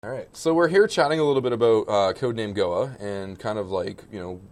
All right, so we're here chatting a little bit about Codename Goa and kind of like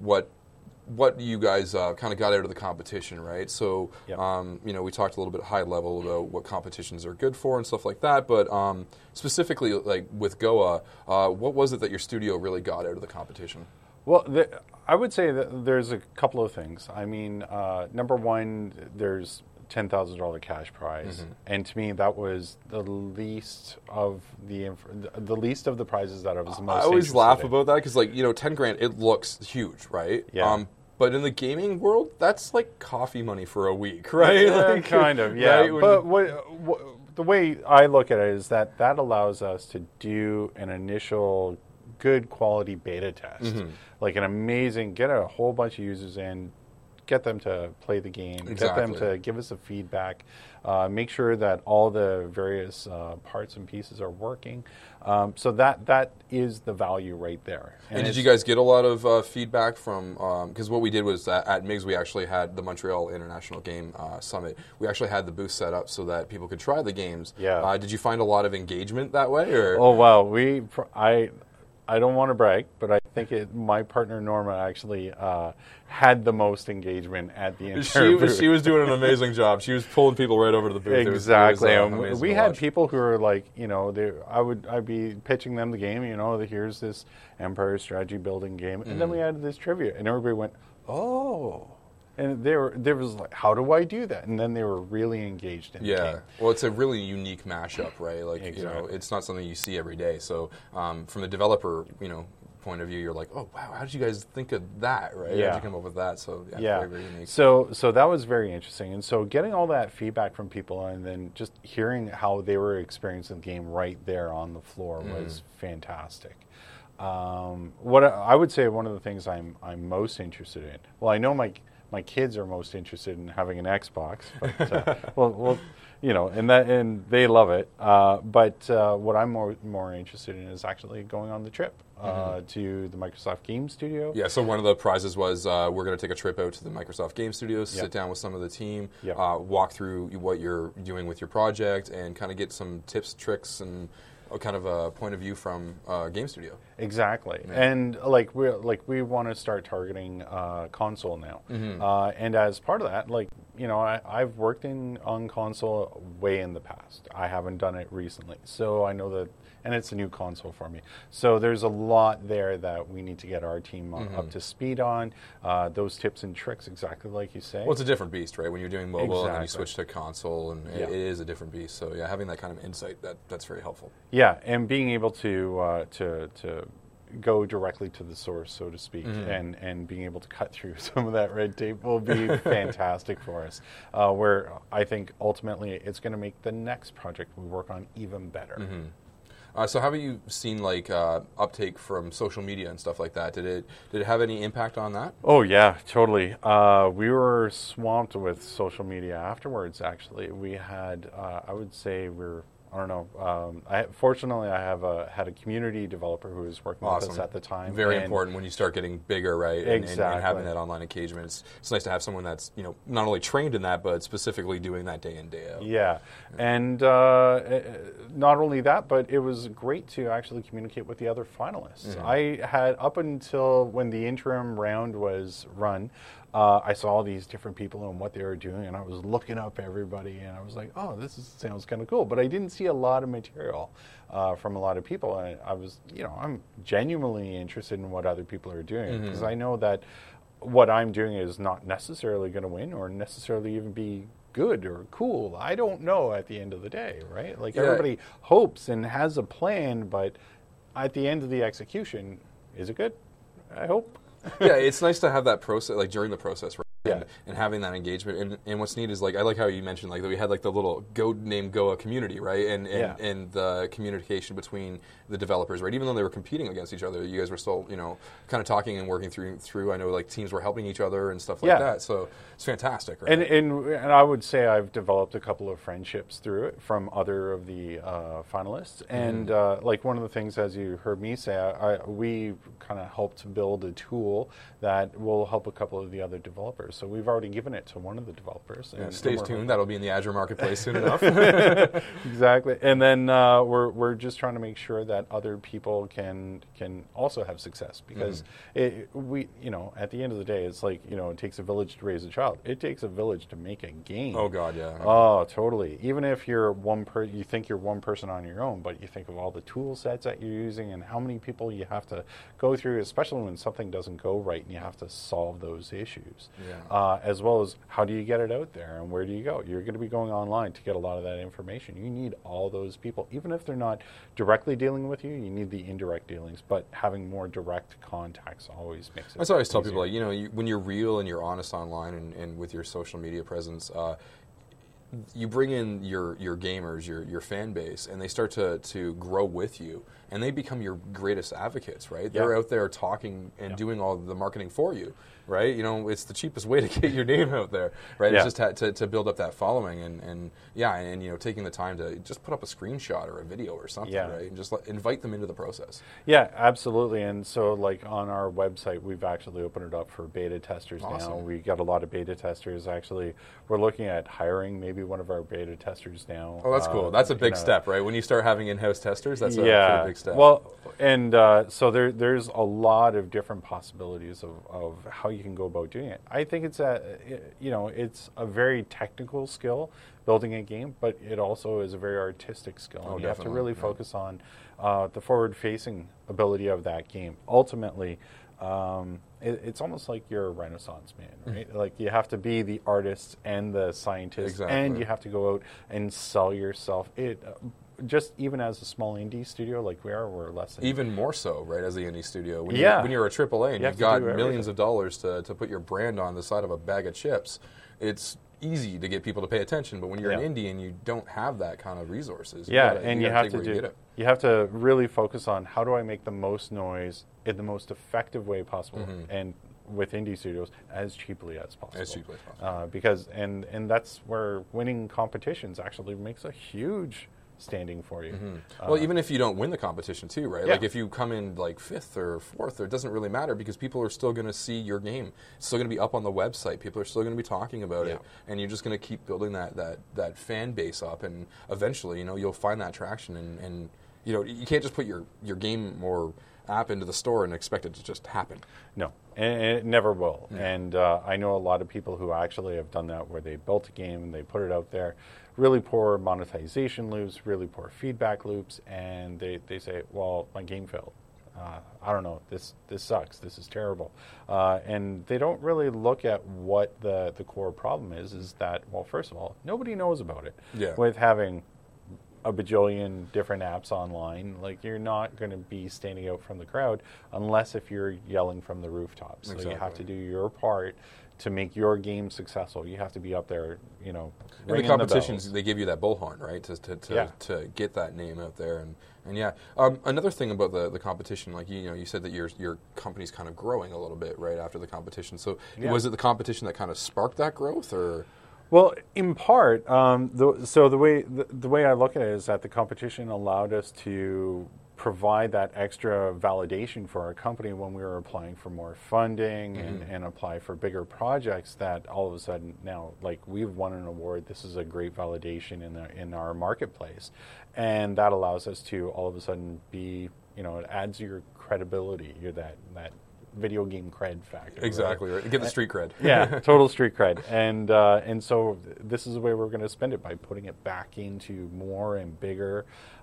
what you guys kind of got out of the competition, right? So Yep. we talked a little bit high level about what competitions are good for and stuff like that, but specifically like with Goa, what was it that your studio really got out of the competition? Well, I would say that there's a couple of things. I mean, number one, there's $10,000 cash prize, and to me, that was the least of the least of the prizes that I was most. I always interested laugh in. about that because 10 grand, it looks huge, right? Yeah. But in the gaming world, that's like coffee money for a week, right? Yeah, kind of, yeah. right? But the way I look at it is that allows us to do an initial good quality beta test, like an amazing, get a whole bunch of users in, get them to play the game, get them Exactly. to give us a feedback, make sure that all the various parts and pieces are working. So that is the value right there. And did you guys get a lot of feedback from, because what we did was at MIGS, we actually had the Montreal International Game Summit. We actually had the booth set up so that people could try the games. Yeah. Did you find a lot of engagement that way? Or? Oh, wow. I don't want to brag, but I think my partner Norma actually had the most engagement at the entire booth. She was doing an amazing job. She was pulling people right over to the booth. Exactly. It was, amazing we to had watch. people who were like, I'd be pitching them the game, here's this Empire strategy building game. And then we added this trivia and everybody went, oh. And there was like, how do I do that? And then they were really engaged in the game. Well, it's a really unique mashup, right? Like, Exactly. it's not something you see every day. So from the developer, point of view, you're like, oh, wow, how did you guys think of that, right? Yeah. How did you come up with that? So, Yeah. very, very unique. So that was very interesting. And so getting all that feedback from people and then just hearing how they were experiencing the game right there on the floor was fantastic. What I would say one of the things I'm most interested in, well, I know my kids are most interested in having an Xbox, but and they love it. But what I'm more interested in is actually going on the trip to the Microsoft Game Studio. Yeah, so one of the prizes was we're going to take a trip out to the Microsoft Game Studios, Yep. sit down with some of the team, Yep. walk through what you're doing with your project, and kind of get some tips, tricks, and kind of a point of view from Game Studio. Exactly, Yeah. and we want to start targeting console now, and as part of that, I've worked on console way in the past. I haven't done it recently, so I know that, and it's a new console for me. So there's a lot there that we need to get our team up to speed on. Those tips and tricks, exactly like you say. Well, it's a different beast, right? When you're doing mobile and then you Exactly. switch to console, and Yeah. it is a different beast. So yeah, having that kind of insight, that's very helpful. Yeah, and being able to go directly to the source, so to speak, and being able to cut through some of that red tape will be fantastic for us. Where I think ultimately it's going to make the next project we work on even better. So how have you seen uptake from social media and stuff like that? Did it have any impact on that? Oh yeah, totally. We were swamped with social media afterwards. Actually, we had I would say I don't know. Fortunately, I had a community developer who was working with us at the time. Very and important when you start getting bigger, right? And Exactly. having that online engagement. It's nice to have someone that's not only trained in that, but specifically doing that day in, day out. Yeah, and not only that, but it was great to actually communicate with the other finalists. I had, up until when the interim round was run, I saw all these different people and what they were doing, and I was looking up everybody, and I was like, oh, sounds kind of cool. But I didn't see a lot of material from a lot of people. I was, I'm genuinely interested in what other people are doing, because I know that what I'm doing is not necessarily going to win or necessarily even be good or cool. I don't know at the end of the day, right? Like, everybody hopes and has a plan, but at the end of the execution, is it good? I hope. Yeah, it's nice to have that process, like during the process, right? Yeah. And having that engagement. And what's neat is, I like how you mentioned, that we had, the little Codename Goa community, right? And the communication between the developers, right? Even though they were competing against each other, you guys were still, kind of talking and working through. I know, teams were helping each other and stuff like that. So it's fantastic, right? And I would say I've developed a couple of friendships through it from other of the finalists. And one of the things, as you heard me say, we kind of helped build a tool that will help a couple of the other developers. developers. So we've already given it to one of the developers. Yeah, stay tuned. That'll be in the Azure Marketplace soon enough. Exactly. And then we're just trying to make sure that other people can also have success, because at the end of the day, it's like, it takes a village to raise a child. It takes a village to make a game. Oh God, yeah. Oh, totally. Even if you're you think you're one person on your own, but you think of all the tool sets that you're using and how many people you have to go through, especially when something doesn't go right and you have to solve those issues. Yeah. As well as how do you get it out there and where do you go? You're going to be going online to get a lot of that information. You need all those people. Even if they're not directly dealing with you, you need the indirect dealings, but having more direct contacts always makes it That's what I always tell easier. people, when you're real and you're honest online and with your social media presence, you bring in your gamers, your fan base, and they start to grow with you, and they become your greatest advocates, right? They're out there talking and doing all the marketing for you, right? It's the cheapest way to get your name out there, right? It's just to build up that following, and taking the time to just put up a screenshot or a video or something, right? And just invite them into the process. Yeah, absolutely. And so, like, on our website, we've actually opened it up for beta testers now. We got a lot of beta testers. Actually, we're looking at hiring maybe one of our beta testers now. Oh, that's cool. That's a big step, right? When you start having in-house testers, that's a pretty big step. Well, and so there's a lot of different possibilities of how you can go about doing it. I think it's it's a very technical skill, building a game, but it also is a very artistic skill. Oh, and you have to really focus on the forward-facing ability of that game. Ultimately, it's almost like you're a Renaissance man, right? Like, you have to be the artist and the scientist, and you have to go out and sell yourself. Just even as a small indie studio like we're less than... Even more so, right, as the indie studio. When you're a AAA and you've got millions of dollars to put your brand on the side of a bag of chips, it's easy to get people to pay attention. But when you're an indie and you don't have that kind of resources, you have to really focus on how do I make the most noise in the most effective way possible, and with indie studios as cheaply as possible. As cheaply as possible. Because that's where winning competitions actually makes a huge standing for you. Well, even if you don't win the competition too, right? Like, if you come in like 5th or 4th, it doesn't really matter, because people are still going to see your game. It's still going to be up on the website. People are still going to be talking about it, and you're just going to keep building that fan base up, and eventually, you'll find that traction, and you can't just put your game or app into the store and expect it to just happen. No, and it never will. And I know a lot of people who actually have done that, where they built a game and they put it out there, really poor monetization loops, really poor feedback loops, and they say, well, my game failed. I don't know, this sucks, this is terrible. And they don't really look at what the core problem is that, well, first of all, nobody knows about it. Yeah. With having a bajillion different apps online, like, you're not going to be standing out from the crowd unless if you're yelling from the rooftops. So you have to do your part to make your game successful. You have to be up there, and the competitions, they give you that bullhorn, right, to get that name out there. And another thing about the competition, like, you said that your company's kind of growing a little bit right after the competition. So was it the competition that kind of sparked that growth, or? Well, in part, the way I look at it is that the competition allowed us to provide that extra validation for our company when we were applying for more funding and apply for bigger projects, that all of a sudden now, like, we've won an award. This is a great validation in our marketplace. And that allows us to all of a sudden be, it adds your credibility, that video game cred factor. Exactly, right. Get the street cred. Yeah, total street cred. And so this is the way we're going to spend it, by putting it back into more and bigger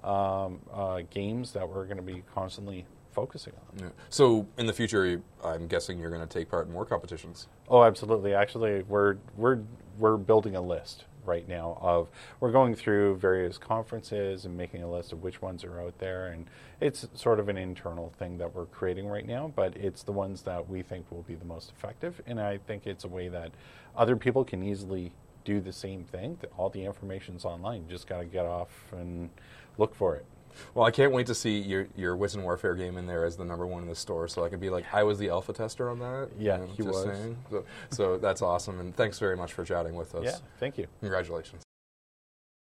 games that we're going to be constantly focusing on. Yeah. So in the future, I'm guessing you're going to take part in more competitions. Oh, absolutely. Actually, we're building a list right now we're going through various conferences and making a list of which ones are out there, and it's sort of an internal thing that we're creating right now, but it's the ones that we think will be the most effective, and I think it's a way that other people can easily do the same thing. All the information's online. You just got to get off and look for it. Well, I can't wait to see your Wiz and Warfare game in there as the #1 in the store, so I can be like, I was the alpha tester on that. Yeah, he was. Saying. So that's awesome, and thanks very much for chatting with us. Yeah, thank you. Congratulations.